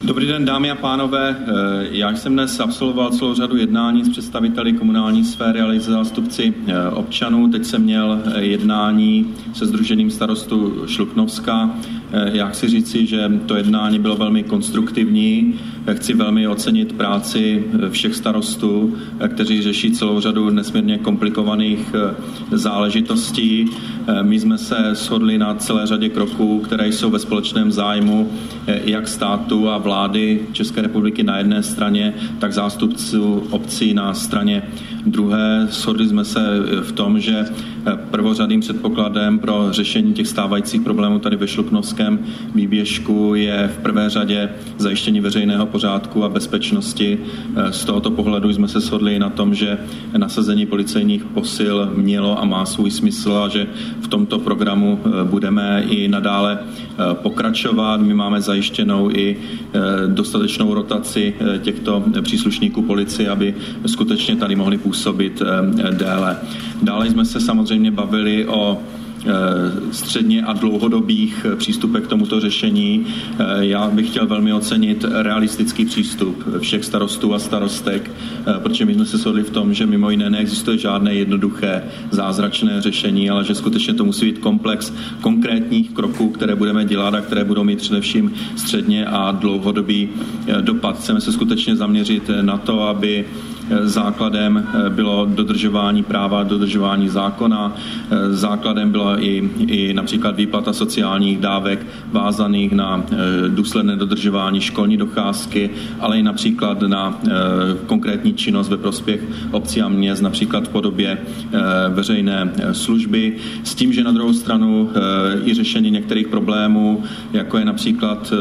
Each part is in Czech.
Dobrý den, dámy a pánové. Já jsem dnes absolvoval celou řadu jednání s představiteli komunální sféry, ale i se zástupci občanů. Teď jsem měl jednání se Sdružením starostů Šluknovska. Já chci říci, že to jednání bylo velmi konstruktivní. Chci velmi ocenit práci všech starostů, kteří řeší celou řadu nesmírně komplikovaných záležitostí. My jsme se shodli na celé řadě kroků, které jsou ve společném zájmu jak státu a vlády České republiky na jedné straně, tak zástupců obcí na straně druhé. Shodli jsme se v tom, že prvořadým předpokladem pro řešení těch stávajících problémů tady ve Šluknovském výběžku je v prvé řadě zajištění veřejného pořádku a bezpečnosti. Z tohoto pohledu jsme se shodli na tom, že nasazení policejních posil mělo a má svůj smysl a že v tomto programu budeme i nadále pokračovat. My máme zajištěnou i dostatečnou rotaci těchto příslušníků policie, aby skutečně tady mohli působit déle. Dále jsme se samozřejmě bavili o středně a dlouhodobých přístupech k tomuto řešení. Já bych chtěl velmi ocenit realistický přístup všech starostů a starostek, protože my jsme se shodli v tom, že mimo jiné neexistuje žádné jednoduché zázračné řešení, ale že skutečně to musí být komplex konkrétních kroků, které budeme dělat a které budou mít především středně a dlouhodobý dopad. Chceme se skutečně zaměřit na to, aby základem bylo dodržování práva, dodržování zákona. Základem byla i například výplata sociálních dávek vázaných na důsledné dodržování školní docházky, ale i například na konkrétní činnost ve prospěch obcí a měst, například v podobě veřejné služby. S tím, že na druhou stranu i řešení některých problémů, jako je například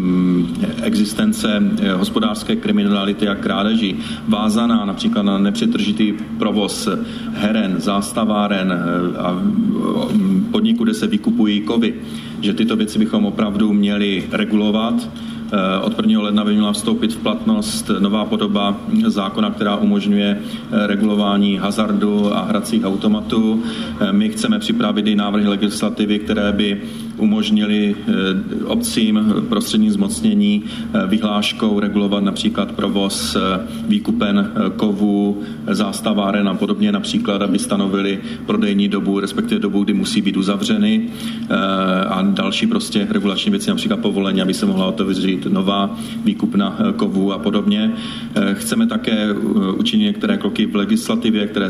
existence hospodářské kriminality a krádeží, vázaná například na nepřetržitý provoz heren, zástaváren a podniků, kde se vykupují kovy, že tyto věci bychom opravdu měli regulovat. Od 1. ledna by měla vstoupit v platnost nová podoba zákona, která umožňuje regulování hazardu a hracích automatů. My chceme připravit i návrhy legislativy, které by umožnili obcím prostřední zmocnění vyhláškou regulovat například provoz výkupen kovů, zástaváren a podobně, například, aby stanovili prodejní dobu, respektive dobu, kdy musí být uzavřeny a další prostě regulační věci, například povolení, aby se mohla otevřít nová výkupna kovů a podobně. Chceme také učinit některé kroky v legislativě, které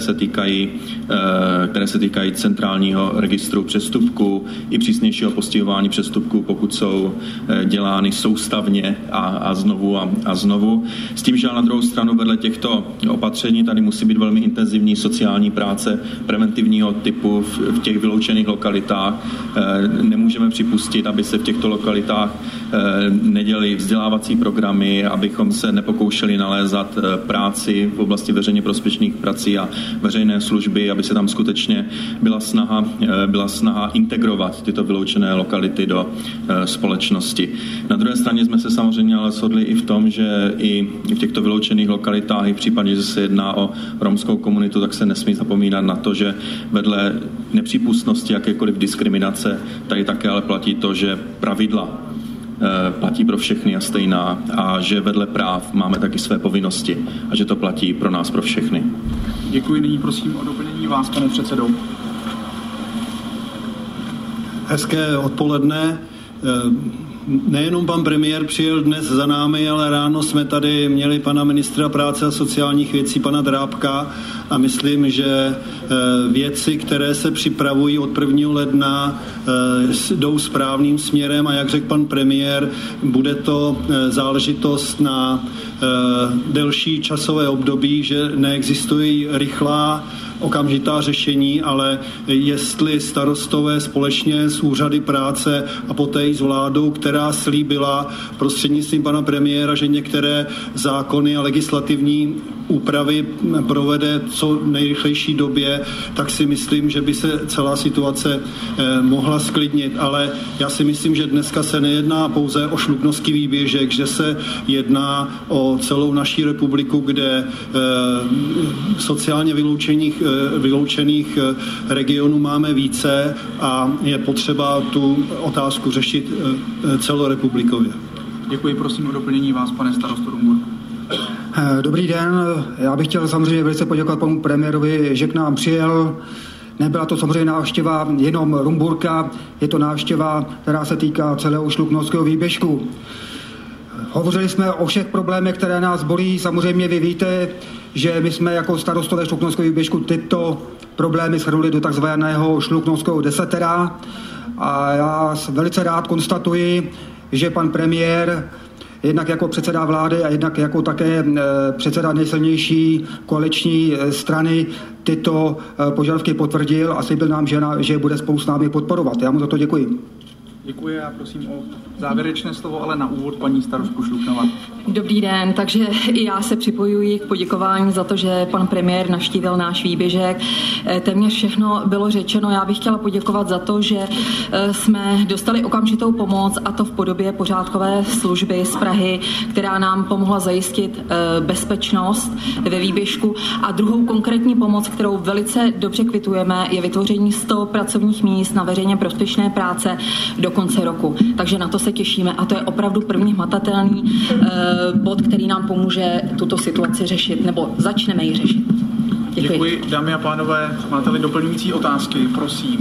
se týkají centrálního registru přestupků i přísnějšího postihování přestupků, pokud jsou dělány soustavně a znovu. S tím, že na druhou stranu vedle těchto opatření tady musí být velmi intenzivní sociální práce preventivního typu v těch vyloučených lokalitách. Nemůžeme připustit, aby se v těchto lokalitách neděli vzdělávací programy, abychom se nepokoušeli nalézat práci v oblasti veřejně prospěšných prací a veřejné služby, aby se tam skutečně byla snaha integrovat tyto vyloučené lokality do společnosti. Na druhé straně jsme se samozřejmě ale shodli i v tom, že i v těchto vyloučených lokalitách, i v případě, že se jedná o romskou komunitu, tak se nesmí zapomínat na to, že vedle nepřípustnosti jakékoliv diskriminace tady také ale platí to, že pravidla platí pro všechny a stejná a že vedle práv máme taky své povinnosti a že to platí pro nás, pro všechny. Děkuji, nyní prosím o doplnění vás, pane předsedo. Hezké odpoledne. Nejenom pan premiér přijel dnes za námi, ale ráno jsme tady měli pana ministra práce a sociálních věcí, pana Drábka, a myslím, že věci, které se připravují od 1. ledna, jdou správným směrem a jak řekl pan premiér, bude to záležitost na delší časové období, že neexistují rychlá okamžitá řešení, ale jestli starostové společně s úřady práce a poté i s vládou, která slíbila prostřednictvím pana premiéra, že některé zákony a legislativní úpravy provede co nejrychlejší době, tak si myslím, že by se celá situace mohla sklidnit. Ale já si myslím, že dneska se nejedná pouze o Šluknovský výběžek, že se jedná o celou naší republiku, kde sociálně vyloučených regionů máme více a je potřeba tu otázku řešit celorepublikově. Děkuji, prosím o doplnění vás, pane starosto Rumburk. Dobrý den, já bych chtěl samozřejmě velice poděkovat panu premiérovi, že k nám přijel. Nebyla to samozřejmě návštěva jenom Rumburka, je to návštěva, která se týká celého Šluknovského výběžku. Hovořili jsme o všech problémech, které nás bolí. Samozřejmě vy víte, že my jsme jako starostové Šluknovského výběžku tyto problémy shrnuli do takzvaného Šluknovského desatera. A já velice rád konstatuji, že pan premiér jednak jako předseda vlády a jednak jako také předseda nejsilnější koaliční strany tyto požadavky potvrdil a slíbil nám, že bude spolu s námi podporovat. Já mu za to děkuji. Děkuji, já prosím o závěrečné slovo, ale na úvod paní starostku Šluknova. Dobrý den, takže i já se připojuji k poděkování za to, že pan premiér navštívil náš výběžek. Téměř všechno bylo řečeno. Já bych chtěla poděkovat za to, že jsme dostali okamžitou pomoc, a to v podobě pořádkové služby z Prahy, která nám pomohla zajistit bezpečnost ve výběžku. A druhou konkrétní pomoc, kterou velice dobře kvitujeme, je vytvoření 100 pracovních míst na veřejně prospěšné práce do konce roku. Takže na to se těšíme a to je opravdu první hmatatelný bod, který nám pomůže tuto situaci řešit, nebo začneme ji řešit. Děkuji. Dámy a pánové, máte-li doplňující otázky, prosím.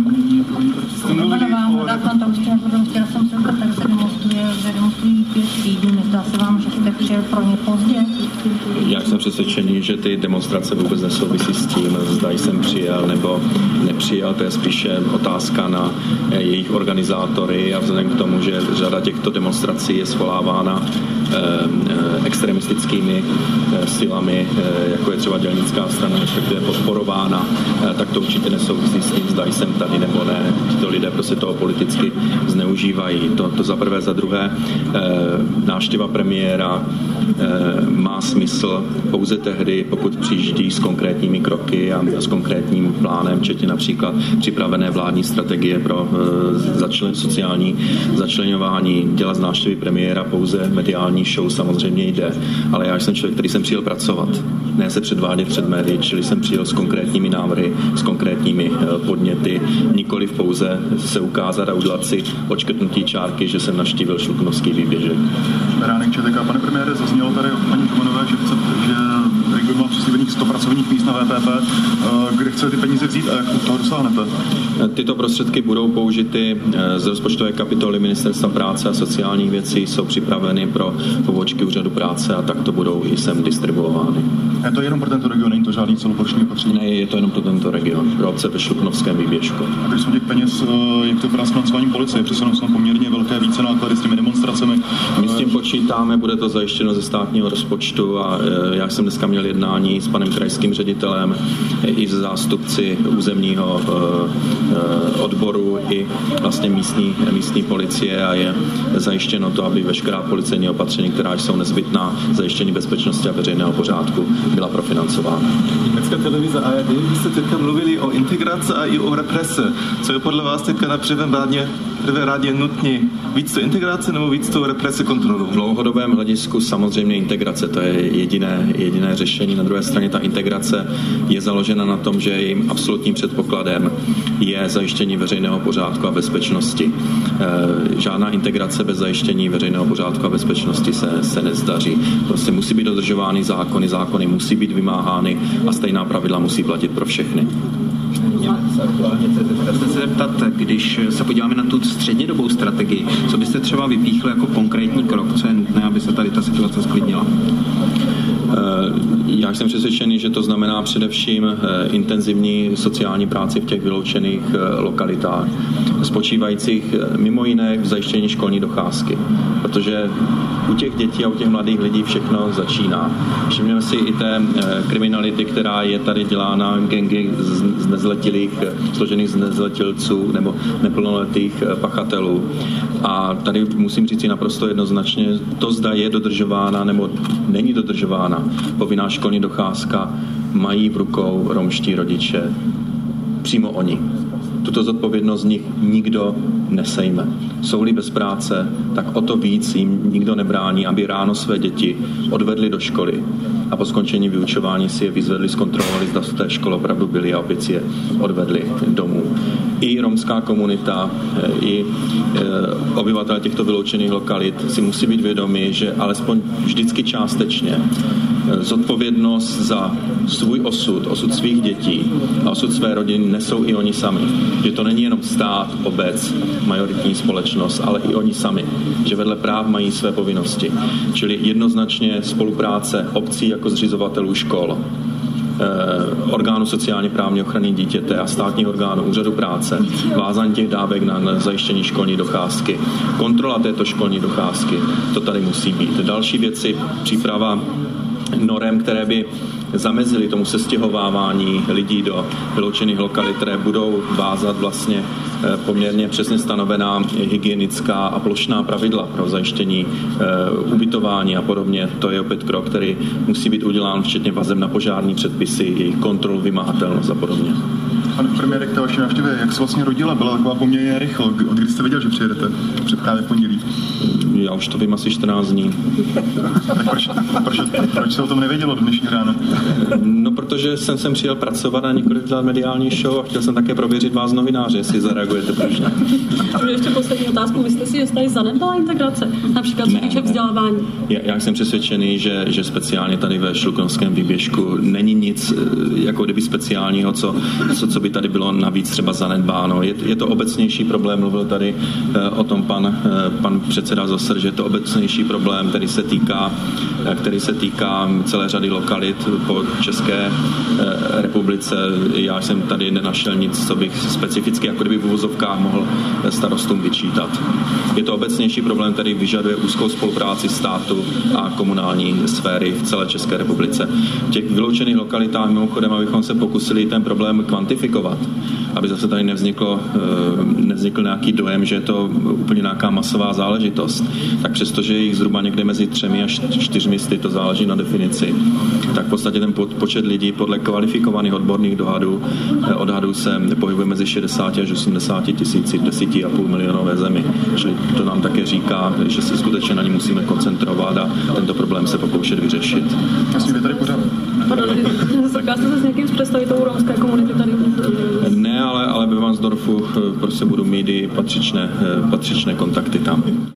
Tady se demonstrují 5 lidí. Nezdá se vám, že jste přijel pro ně pozdě? Já jsem přesvědčený, že ty demonstrace vůbec nesouvisí s tím, zda jsem přijel nebo nepřijel. To je spíše otázka na jejich organizátory a vzhledem k tomu, že řada těchto demonstrací je svolávána extremistickými silami, jako je třeba dělnická strana, respektive podporována, tak to určitě nesouvisí s tím, zda jsem tady nebo ne. Tito lidé prostě toho politicky zneužívají. To za prvé, za druhé, návštěva premiéra má smysl pouze tehdy, pokud přijíždí s konkrétními kroky a s konkrétním plánem, včetně například připravené vládní strategie pro sociální začleňování. Dělat z návštěvy premiéra pouze mediální show samozřejmě jde, ale já jsem člověk, který jsem přijel pracovat, ne se předvádět před médií, čili jsem přijel s konkrétními návrhy, s konkrétními podněty, nikoli pouze se ukázat a udělat si odškrtnutí čárky, že jsem navštívil Šluknovský výběžek. Ránek ČTK, pane premiére, zaznělo tady od paní Kumanové, že region má přislíbených 100 pracovních míst na VPP. Kde chce ty peníze vzít a jak toho dosáhnete? Tyto prostředky budou použity z rozpočtové kapitoly Ministerstva práce a sociálních věcí, jsou připraveny pro pobočky úřadu práce a takto budou i sem distribuovány. Je to jenom pro tento region, není to žádný celoplošný opatření? Ne, je to jenom pro tento region, pro obce ve Šluknovském výběžku. A když jsou těch peněz, jak to vypadá s financováním policie? Přesunou jsou poměrně velké více náklady s těmi demonstracemi. My s tím počítáme, bude to zajištěno ze státního rozpočtu a já jsem dneska měl jednání s panem krajským ředitelem i se zástupci územního odboru i vlastně místní policie a je zajištěno to, aby veškerá policejní opatření, která jsou nezbytná zajištění bezpečnosti a veřejného pořádku, byla profinancována. Německá televize ARD, vy jste teďka mluvili o integraci a i o represe. Co je podle vás teďka na prvé rádě nutně? Víc to integrace nebo víc to represe kontrolu? V dlouhodobém hledisku samozřejmě integrace, to je jediné řešení. Na druhé straně ta integrace je založena na tom, že jejím absolutním předpokladem je zajištění veřejného pořádku a bezpečnosti. Žádná integrace bez zajištění veřejného pořádku a bezpečnosti se nezdaří. Prostě musí být dodržovány zákony musí být vymáhány a stejná pravidla musí platit pro všechny. Chci se zeptat, když se podíváme na tu střednědobou strategii, co byste třeba vypíchli jako konkrétní krok, co je nutné, aby se tady ta situace sklidnila? Já jsem přesvědčený, že to znamená především intenzivní sociální práci v těch vyloučených lokalitách, spočívajících mimo jiné v zajištění školní docházky, protože u těch dětí a u těch mladých lidí všechno začíná. Všimněme si i té kriminality, která je tady dělána gangy z nezletilých, složených z nezletilců nebo neplnoletých pachatelů. A tady musím říct si naprosto jednoznačně, to zda je dodržována nebo není dodržována povinná školní docházka, mají v rukou romští rodiče, přímo oni. Tuto zodpovědnost z nich nikdo nesejme. Jsou-li bez práce, tak o to víc jim nikdo nebrání, aby ráno své děti odvedli do školy a po skončení vyučování si je vyzvedli, zkontrolovali, zda v té škole opravdu byli a opět si je odvedli domů. i romská komunita, i obyvatel těchto vyloučených lokalit si musí být vědomi, že alespoň vždycky částečně zodpovědnost za svůj osud svých dětí a osud své rodiny nesou i oni sami. Že to není jenom stát, obec, majoritní společnost, ale i oni sami. Že vedle práv mají své povinnosti. Čili jednoznačně spolupráce obcí jako zřizovatelů škol, orgánu sociálně právní ochrany dítěte a státních orgánů, úřadu práce, vázání těch dávek na zajištění školní docházky, kontrola této školní docházky, to tady musí být. Další věci, příprava norem, které by zamezily tomu sestěhovávání lidí do vyloučených lokalit, které budou vázat vlastně poměrně přesně stanovená hygienická a plošná pravidla pro zajištění ubytování a podobně. To je opět krok, který musí být udělán včetně vazeb na požární předpisy, jejich kontrolu, vymahatelnost a podobně. Pane premiére, k té vaší návštěvě, jak se vlastně rodila? Byla taková poměrně rychle. Od kdy jste věděl, že přijedete? Právě v pondělí. Já už to vím asi 14 dní. Tak proč se o tom nevědělo do dnešní ráno? No, protože jsem sem přijel pracovat a nikoliv dělat mediální show a chtěl jsem také prověřit vás novináři, jestli zareagujete pružně. A ještě poslední otázku. Myslíte si, že tady zanedbala integrace? Například co týče vzdělávání? Já jsem přesvědčený, že speciálně tady ve Šluknovském výběžku není nic jako kdyby speciálního, co by tady bylo navíc třeba zanedbáno. Je to obecnější problém, mluvil tady o tom pan předseda Zosr, že je to obecnější problém, který se týká celé řady lokalit po České republice. Já jsem tady nenašel nic, co bych specificky jako kdyby v uvozovkách mohl starostům vyčítat. Je to obecnější problém, který vyžaduje úzkou spolupráci státu a komunální sféry v celé České republice. V těch vyloučených lokalitách mimochodem, abychom se pokusili ten problém kvantifikovat, aby zase tady nevznikl nějaký dojem, že je to úplně nějaká masová záležitost. Tak přestože je jich zhruba někde mezi 3 až 4, to záleží na definici, tak v podstatě ten počet lidí podle kvalifikovaných odborných odhadů se pohybuje mezi 60 až 80 tisíci v 10,5 milionové zemi. Čili to nám také říká, že se skutečně na ně musíme koncentrovat a tento problém se pokoušet vyřešit. Jasně, vy tady pořád. Setkal jste se s někým z představitelů romské komunity tady? Ne, ale ve Varnsdorfu prostě budu mít i patřičné kontakty tam.